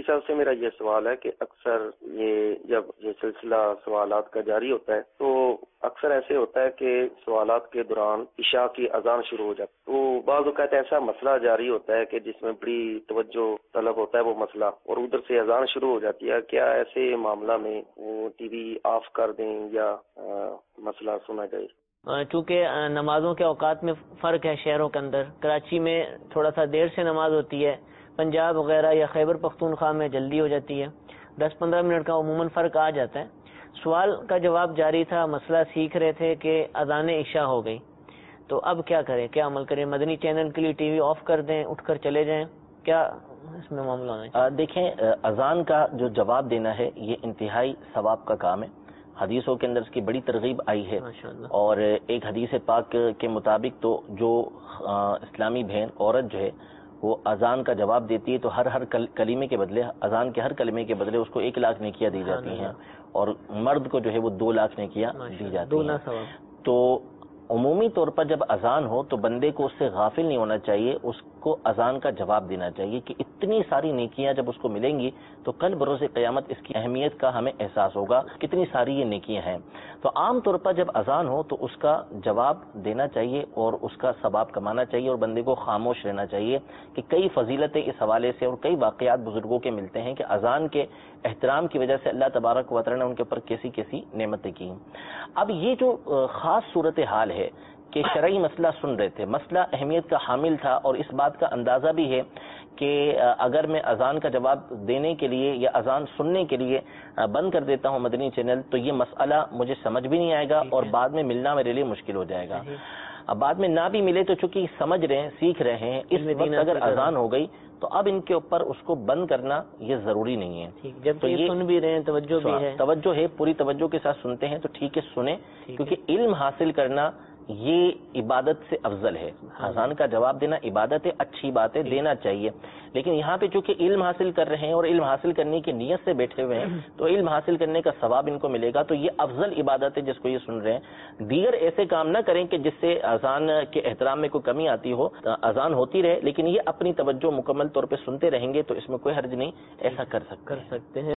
صاحب سے میرا یہ سوال ہے کہ اکثر جب یہ سلسلہ سوالات کا جاری ہوتا ہے تو اکثر ایسے ہوتا ہے کہ سوالات کے دوران عشاء کی اذان شروع ہو جاتی ہے، تو بعض اوقات ایسا مسئلہ جاری ہوتا ہے کہ جس میں بڑی توجہ طلب ہوتا ہے وہ مسئلہ، اور ادھر سے اذان شروع ہو جاتی ہے، کیا ایسے معاملہ میں وہ ٹی وی آف کر دیں یا مسئلہ سنا جائے؟ چونکہ نمازوں کے اوقات میں فرق ہے شہروں کے اندر، کراچی میں تھوڑا سا دیر سے نماز ہوتی ہے، پنجاب وغیرہ یا خیبر پختونخوا میں جلدی ہو جاتی ہے، 10-15 منٹ کا عموماً فرق آ جاتا ہے۔ سوال کا جواب جاری تھا، مسئلہ سیکھ رہے تھے کہ اذان عشاء ہو گئی، تو اب کیا کریں، کیا عمل کریں؟ مدنی چینل کے لیے ٹی وی آف کر دیں، اٹھ کر چلے جائیں، کیا اس میں معاملہ ہونا چاہیے؟ دیکھیں، اذان کا جو جواب دینا ہے یہ انتہائی ثواب کا کام ہے، حدیثوں کے اندر اس کی بڑی ترغیب آئی ہے، اور ایک حدیث پاک کے مطابق تو جو اسلامی بہن عورت جو ہے وہ اذان کا جواب دیتی ہے تو ہر کلمے کے بدلے، اذان کے ہر کلمے کے بدلے اس کو 1 لاکھ نیکیاں دی جاتی ہیں، اور مرد کو جو ہے وہ 2 لاکھ نیکیاں دی جاتی ہیں۔ تو عمومی طور پر جب اذان ہو تو بندے کو اس سے غافل نہیں ہونا چاہیے، اس کو اذان کا جواب دینا چاہیے کہ اتنی ساری نیکیاں جب اس کو ملیں گی تو کل بروز قیامت اس کی اہمیت کا ہمیں احساس ہوگا، کتنی ساری یہ نیکیاں ہیں۔ تو عام طور پر جب اذان ہو تو اس کا جواب دینا چاہیے اور اس کا ثواب کمانا چاہیے، اور بندے کو خاموش رہنا چاہیے کہ کئی فضیلتیں اس حوالے سے اور کئی واقعات بزرگوں کے ملتے ہیں کہ اذان کے احترام کی وجہ سے اللہ تبارک و تعالی نے ان کے اوپر کیسی کیسی نعمتیں کی۔ اب یہ جو خاص صورتحال ہے کہ شرعی مسئلہ سن رہے تھے، مسئلہ اہمیت کا حامل تھا، اور اس بات کا اندازہ بھی ہے کہ اگر میں اذان کا جواب دینے کے لیے یا اذان سننے کے لیے بند کر دیتا ہوں مدنی چینل تو یہ مسئلہ مجھے سمجھ بھی نہیں آئے گا اور بعد میں ملنا میرے لیے مشکل ہو جائے گا۔ اب بعد میں نہ بھی ملے تو چونکہ سمجھ رہے ہیں، سیکھ رہے ہیں، اس وقت اگر اذان ہو گئی تو اب ان کے اوپر اس کو بند کرنا یہ ضروری نہیں ہے۔ جب تو یہ سن بھی رہے ہیں، توجہ بھی ہے، توجہ ہے، پوری توجہ کے ساتھ سنتے ہیں تو ٹھیک ہے، سنیں، کیونکہ علم حاصل کرنا یہ عبادت سے افضل ہے۔ اذان کا جواب دینا عبادت ہے، اچھی بات ہے، دینا چاہیے، لیکن یہاں پہ چونکہ علم حاصل کر رہے ہیں اور علم حاصل کرنے کی نیت سے بیٹھے ہوئے ہیں تو علم حاصل کرنے کا ثواب ان کو ملے گا، تو یہ افضل عبادت ہے جس کو یہ سن رہے ہیں۔ دیگر ایسے کام نہ کریں کہ جس سے اذان کے احترام میں کوئی کمی آتی ہو، اذان ہوتی رہے لیکن یہ اپنی توجہ مکمل طور پہ سنتے رہیں گے تو اس میں کوئی حرج نہیں، ایسا کر سکتے ہیں۔